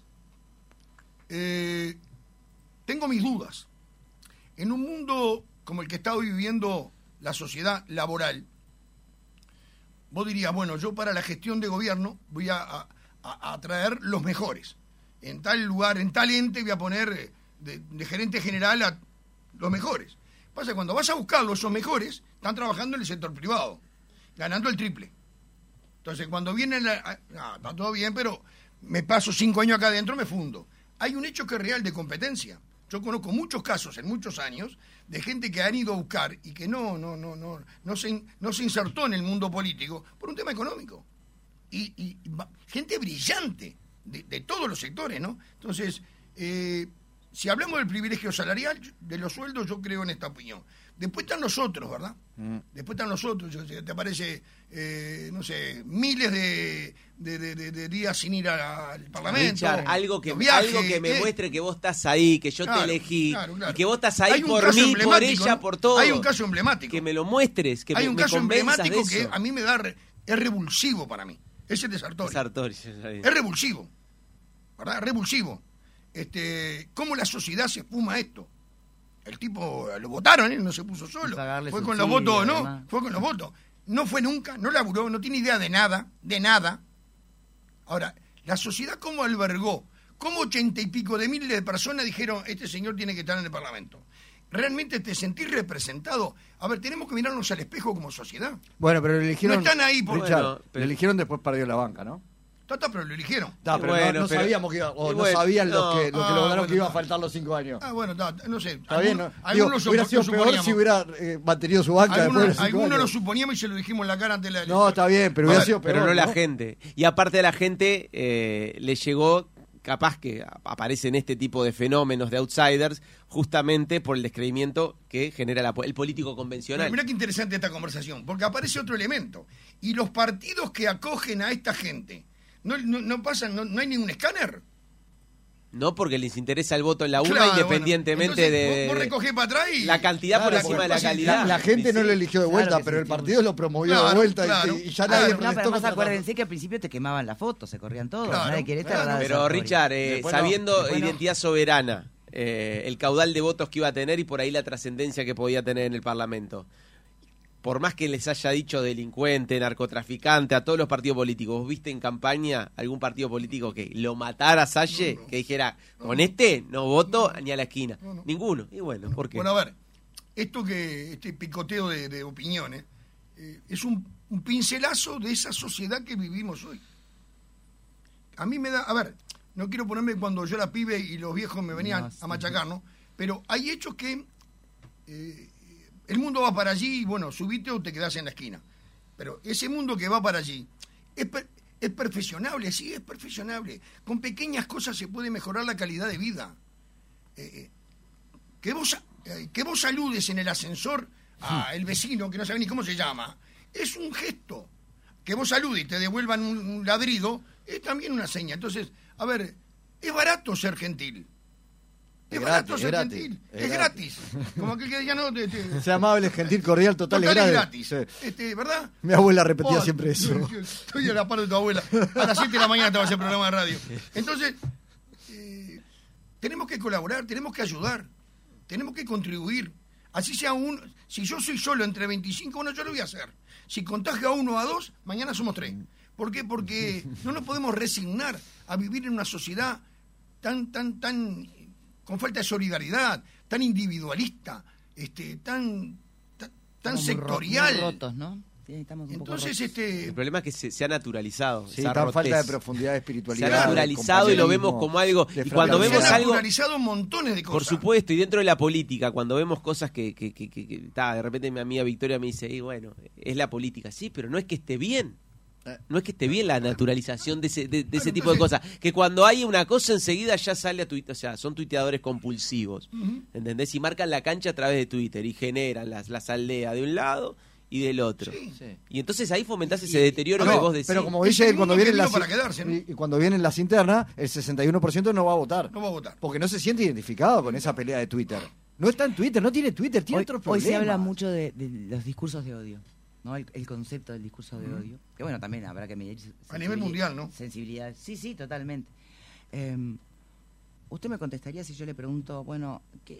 Tengo mis dudas. En un mundo como el que está hoy viviendo la sociedad laboral, vos dirías, bueno, yo para la gestión de gobierno voy a traer los mejores. En tal lugar, en tal ente voy a poner de gerente general a los mejores. Pasa que cuando vas a buscarlos, esos mejores están trabajando en el sector privado, ganando el triple. Entonces, cuando vienen, está todo bien, pero me paso 5 años acá adentro, me fundo. Hay un hecho que es real de competencia. Yo conozco muchos casos en muchos años de gente que han ido a buscar y que no se insertó en el mundo político por un tema económico. Y gente brillante de todos los sectores, ¿no? Entonces, si hablamos del privilegio salarial, de los sueldos, yo creo en esta opinión. Después están los otros, ¿verdad? Después están los otros. Te aparece, no sé, miles de días sin ir al Parlamento. Richard, algo que me muestre que vos estás ahí, que yo te elegí, claro. y que vos estás ahí por mí, por ella, por todo. Hay un caso emblemático. Que me lo muestres, que hay me un caso emblemático que a mí me da... Es revulsivo para mí. Es el de Sartori. Es revulsivo. ¿Verdad? Revulsivo. ¿Cómo la sociedad se espuma esto? El tipo lo votaron, no se puso solo. Fue con los votos, ¿no? Además. Fue con los votos. No fue nunca, no laburó, no tiene idea de nada. Ahora, la sociedad cómo albergó, cómo 80 y pico de miles de personas dijeron, este señor tiene que estar en el Parlamento. ¿Realmente te sentís representado? A ver, tenemos que mirarnos al espejo como sociedad. Bueno, pero le eligieron... No están ahí por... Richard, le eligieron, después perdió la banca, ¿no? Pero lo eligieron. Pero bueno, no pero- sabíamos que iba, o y no bueno, sabían no. los que lo lograron bueno, que iba a está. faltar los 5 años. Bueno, no sé. Está bien, ¿no? Digo, Algunos hubiera sido lo peor suponíamos. si hubiera mantenido su banca después de los 5 Algunos años. lo suponíamos y se lo dijimos en la cara ante la elección. No, está bien, pero A hubiera ver, sido peor. pero no la gente. Y aparte a la gente le llegó, capaz que aparecen este tipo de fenómenos de outsiders, justamente por el descreimiento que genera el político convencional. Mirá qué interesante esta conversación, porque aparece otro elemento. Y los partidos que acogen a esta gente, no pasan, no hay ningún escáner. No porque les interesa el voto en la urna, Claro, independientemente bueno. Entonces, de vos recogés para atrás y... la cantidad por Claro, encima de la porque calidad. La gente no Sí. lo eligió de vuelta, Claro que pero sí, el partido lo promovió de Claro, vuelta claro. y ya Claro, nadie No, pero protestó además contra acuérdense que al principio te quemaban la foto, se corrían todos. Claro, Nadie quiere estar claro. al lado de Pero esa Richard, Después no, sabiendo después no. identidad soberana, el caudal de votos que iba a tener y por ahí la trascendencia que podía tener en el Parlamento, por más que les haya dicho delincuente, narcotraficante, a todos los partidos políticos, ¿vos viste en campaña algún partido político que lo matara a Salle? Que dijera, con este no voto ni a la esquina. No. Ninguno. Y bueno, ¿por qué? Bueno, a ver, este picoteo de opiniones es un pincelazo de esa sociedad que vivimos hoy. A mí me da, a ver, no quiero ponerme cuando yo era pibe y los viejos me venían No, sí. a machacar, ¿no? Pero hay hechos que el mundo va para allí y bueno, subite o te quedás en la esquina. Pero ese mundo que va para allí es perfeccionable, sí, es perfeccionable. Con pequeñas cosas se puede mejorar la calidad de vida. Que vos saludes en el ascensor al vecino que no sabe ni cómo se llama, es un gesto. Que vos saludes y te devuelvan un ladrido, es también una seña. Entonces, a ver, es barato ser gentil. Es barato gratis, ser es gratis, gentil. es Es gratis. Como aquel que diga, no, Sea amable, gentil, cordial, total, total es es gratis. gratis. Sí. ¿Verdad? Mi abuela repetía Oh, siempre eso. Estoy a la par de tu abuela. A las 7 de la mañana te va a hacer programa de radio. Entonces, tenemos que colaborar, tenemos que ayudar, tenemos que contribuir. Así sea si yo soy solo entre 25, bueno, yo lo voy a hacer. Si contagio a 1 o a 2, mañana somos 3. ¿Por qué? Porque no nos podemos resignar a vivir en una sociedad tan con falta de solidaridad, tan individualista, tan Estamos sectorial. muy rotos, ¿no? Sí, estamos un poco Entonces, rotos. El problema es que se ha naturalizado. Sí, esa tan falta de rotez. profundidad de Se espiritualidad. ha naturalizado de y lo vemos compañerismo, como algo. de Y cuando se vemos han algo. naturalizado montones de cosas. Por supuesto, y dentro de la política, cuando vemos cosas que de repente mi amiga Victoria me dice, y bueno, es la política. Sí, pero no es que esté bien. No es que esté bien la naturalización de ese tipo de cosas. Que cuando hay una cosa enseguida ya sale a Twitter. O sea, son tuiteadores compulsivos. ¿Entendés? Y marcan la cancha a través de Twitter y generan las aldeas de un lado y del otro. Sí. Y entonces ahí fomentás ese deterioro No, que vos decís. pero como Es dice el él, cuando mundo que vienen vino las para quedarse, ¿no? y cuando vienen las internas, el 61% no va a votar. No va a votar. Porque no se siente identificado con esa pelea de Twitter. No está en Twitter, no tiene Twitter, tiene otros Hoy problemas. se habla mucho de los discursos de odio, ¿no? El concepto del discurso de odio. Que bueno, también habrá que medir A nivel mundial, ¿no? Sensibilidad. Sí, totalmente. Usted me contestaría si yo le pregunto, bueno,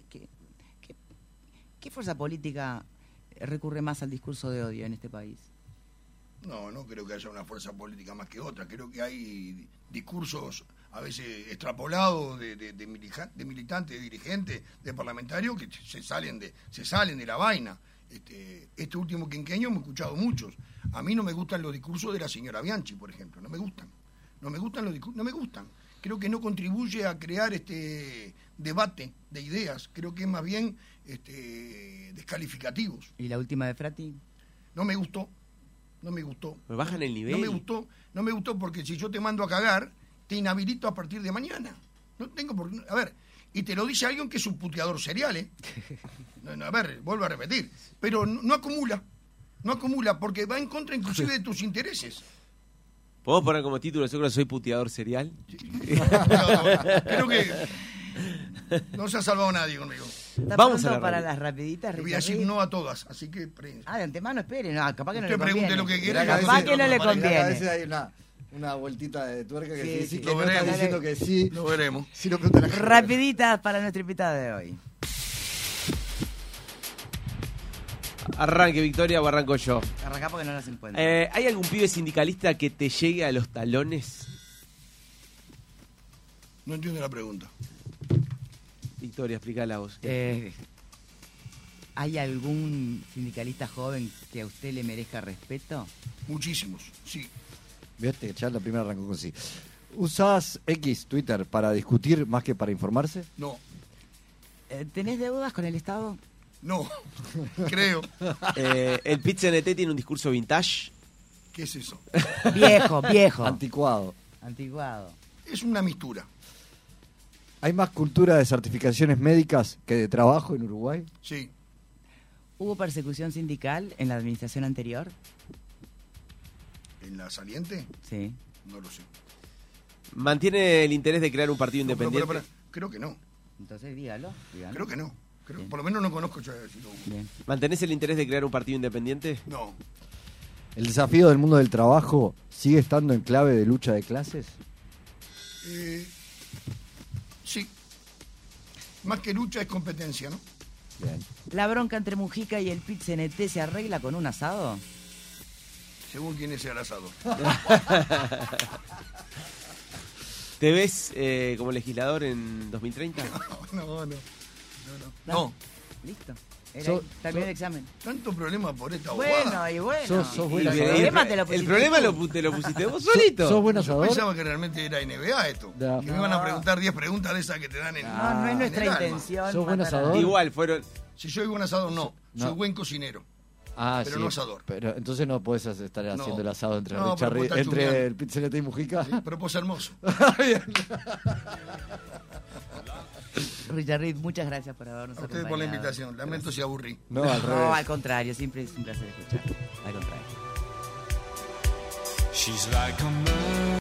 ¿qué fuerza política recurre más al discurso de odio en este país? No creo que haya una fuerza política más que otra. Creo que hay discursos a veces extrapolados de militantes, de dirigentes, de parlamentarios que se salen de la vaina. Este último quinquenio hemos escuchado muchos. A mí no me gustan los discursos de la señora Bianchi, por ejemplo. No me gustan los discursos, no me gustan. Creo que no contribuye a crear este debate de ideas. Creo que es más bien descalificativos. ¿Y la última de Frati? No me gustó. Me bajan el nivel. No me gustó porque si yo te mando a cagar, te inhabilito a partir de mañana. No tengo por qué. A ver, y te lo dice alguien que es un puteador serial, ¿eh? A ver, vuelvo a repetir. Pero no acumula porque va en contra inclusive de tus intereses. ¿Podemos poner como título, yo creo que soy puteador serial? Creo que no se ha salvado nadie conmigo. ¿Está Vamos pronto a la para radio. las rapiditas, Le voy a decir Richard? no a todas, así que... De antemano espere, no, capaz que no Usted le conviene. pregunte lo que quiera. Mirá, Capaz que no le A conviene. veces hay una vueltita de tuerca que Sí, sí, sí. que Lo no está veremos. diciendo que sí. Lo veremos. Si no pregunta la gente. Rapiditas para nuestra invitada de hoy. Arranque Victoria o arranco yo. Arrancá porque no las encuentro. ¿Hay algún pibe sindicalista que te llegue a los talones? No entiendo la pregunta. Victoria, explícala vos. ¿Hay algún sindicalista joven que a usted le merezca respeto? Muchísimos, sí. Viste, ya la primera arrancó con sí. ¿Usás X, Twitter, para discutir más que para informarse? No, ¿Tenés deudas con el Estado? no, creo. El PIT-CNT tiene un discurso vintage. ¿Qué es eso? Viejo. Anticuado. Antiguado. Es una mistura. ¿Hay más cultura de certificaciones médicas que de trabajo en Uruguay? Sí, ¿Hubo persecución sindical en la administración anterior? en la saliente, Sí. no lo sé. ¿Mantiene el interés de crear un partido No, pero, independiente? pero, creo que no, Entonces dígalo. creo que no. Bien. Por lo menos no conozco yo si lo hubo. Bien. ¿Mantenés el interés de crear un partido independiente? No, ¿El desafío del mundo del trabajo sigue estando en clave de lucha de clases? sí. Más que lucha es competencia, ¿no? Bien. ¿La bronca entre Mujica y el PIT-CNT se arregla con un asado? Según quién es el asador. ¿Te ves como legislador en 2030? No. No, Listo. Terminé el examen. tanto problema por esta abogada. Bueno, y bueno. Sos Y buen el asador. problema te lo el pusiste problema tú. te lo pusiste vos solito. ¿Sos buen Yo asador? pensaba que realmente era NBA esto. No. Que me iban a preguntar 10 preguntas de esas que te dan en No es nuestra en el alma. intención. ¿Sos buen matar a- asador? Igual, fueron... Si soy buen asador, no. No. Soy buen cocinero. Ah, Pero sí, no asador. Pero entonces no podés estar haciendo el asado entre, No, pero vos estás entre chusmeando. el PIT-CNT y Mujica. Sí, pero vos hermoso. Richard Reed, muchas gracias por habernos A ustedes acompañado. por la invitación. Lamento si aburrí. No, al No, revés. al contrario, siempre es un placer escuchar. Al contrario. She's like a